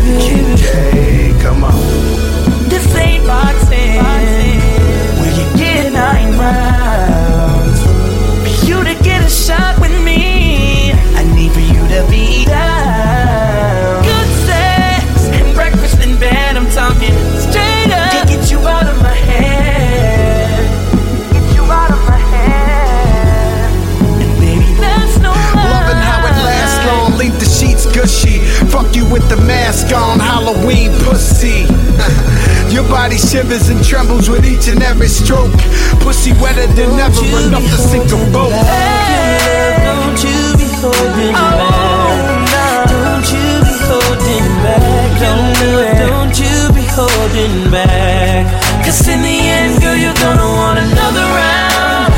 King K, come on. This ain't boxing, where you get 9 rounds. For you to get a shot with me, I need for you to be down. Good sex and breakfast in bed, I'm talking straight up. Can't get you out of my head, get you out of my head. And baby, that's no lie. Loving how it lasts long, leave the sheets gushy. Fuck you with the mask on, Halloween pussy. Your body shivers and trembles with each and every stroke. Pussy wetter than ever, enough to sink a boat. Don't you be holding back. Don't you be holding back. Don't you be holding back. 'Cause in the end, girl, you're gonna want another round.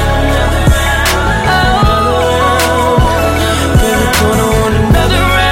Oh, girl, you're gonna want another round.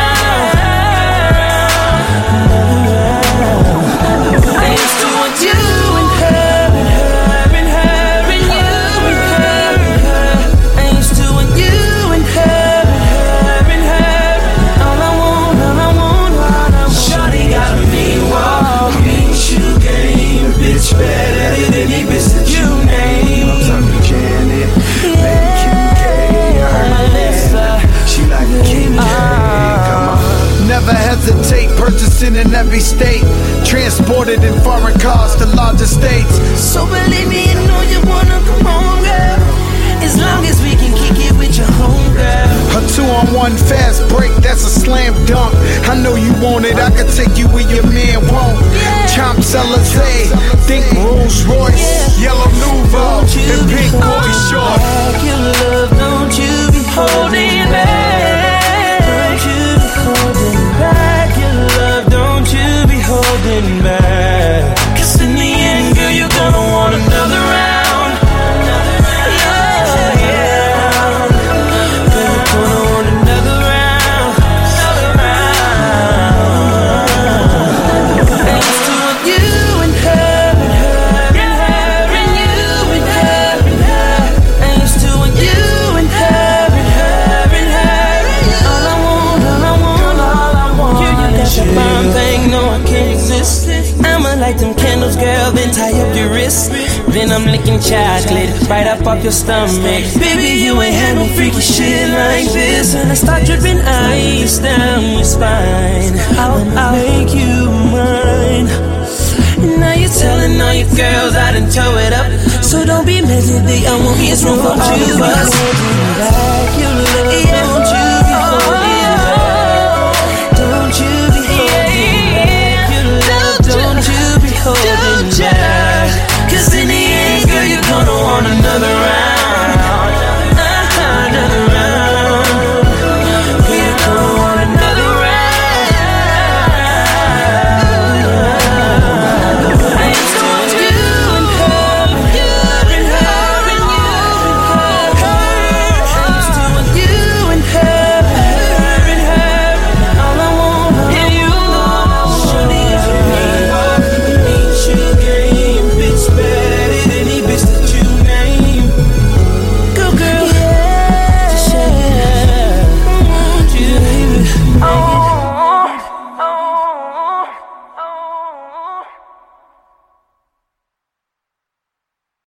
I used to want you and her and her and her and you and her and her. I used to want you and her and her and her. All I want, all I want, all I want. Shawty got a mean walk, mean shoe game. Bitch better than any bitch that you name. I'm talking Janet, baby King K. I heard my Lisa, she like King K. Come on. Never hesitate, purchasing in every state. Transported in foreign cars to larger states. So believe me, you know you wanna come home, girl. As long as we can kick it with your home, girl. A 2-on-1 fast break, that's a slam dunk. I know you want it, I could take you where your man won't. Champs-Élysées, think Rolls Royce, Yellow Nouveau, and Big Boy Short. Your love, don't you be holding back. Don't you be holding back. Your love, don't you be holding back. 'Cause in the end, girl, you're gonna want another round. Yeah, yeah. Girl, you're gonna want another round. Another round. I used to want you and her and her and her and you and her and her. I used to want you and her and her and her. All I want, all I want, all I want. You got your bomb thing, no, I can't resist. I'ma light them candles, girl, then tie up your wrist. Then I'm licking chocolate right up off your stomach. Baby, you ain't had no freaky shit like this. And I start dripping ice down your spine. I'll make you mine. And now you're telling all your girls I done tow it up. So don't be mad, I won't be as room for all of us. Your love,